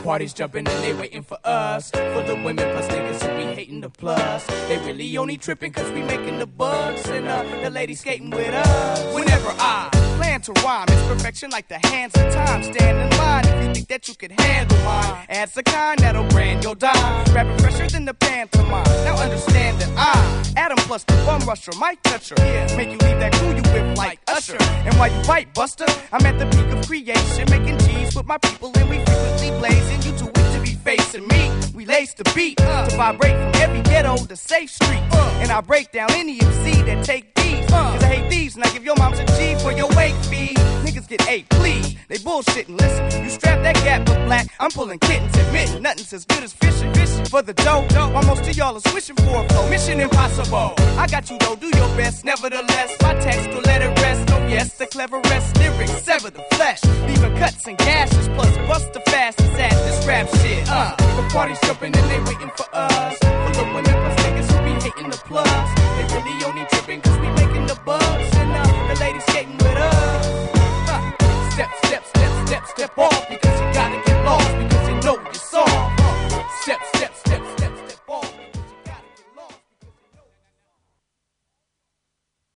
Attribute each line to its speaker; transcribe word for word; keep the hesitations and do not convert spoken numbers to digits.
Speaker 1: party's jumping and they waiting for us. For the women plus niggas who be hating the plus. They really only tripping cause we making the bucks. And uh, the ladies skating with us. Whenever I plan to rhyme, it's perfection like the hands of time. Stand in line if you think that you could handle mine. Add the kind that'll brand your dime. Rapping fresher than the pantomime. Now understand that I, Adam plus the bum rusher, might touch her. Yeah, make you leave that crew you with like Usher. And while you fight Buster, I'm at the peak of creation, making G's with my people and we frequently blazing. You too weak to be facing me. We lace the beat uh, to vibrate from every ghetto to safe street. Uh, and I break down any M C that take these. Uh, Cause I hate thieves and I give your moms a G for your wake fee. Niggas get eight, please. They bullshitting. Listen, you strap that gap but black. I'm pulling kittens, admitting nothing's as good as fishing. Fishing for the dough, while most of y'all are swishing for a flow. Mission impossible. I got you though, do your best. Nevertheless, my text will let it rest. No, yes, the cleverest lyrics sever the flesh, leaving cuts and gashes. Plus, bust the fastest at this rap shit. Uh, the party's jumping and they waiting for us. For the women plus niggas who be hating the plus. They really only tripping cause we making the buzz.